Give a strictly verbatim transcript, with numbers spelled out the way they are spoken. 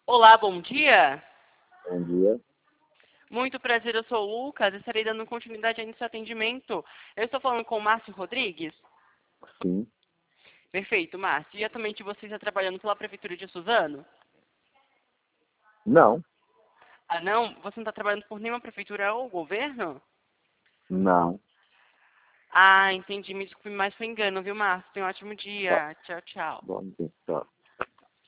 Olá, bom dia. Bom dia. Muito prazer, eu sou o Lucas, estarei dando continuidade aí no seu atendimento. Eu estou falando com o Márcio Rodrigues? Sim. Perfeito, Márcio. E atualmente você está trabalhando pela Prefeitura de Suzano? Não. Ah, não? Você não está trabalhando por nenhuma prefeitura ou governo? Não. Ah, entendi. Me desculpe, mas foi engano, viu, Márcio? Tenha um ótimo Tá. dia. Tchau, tchau. Bom dia.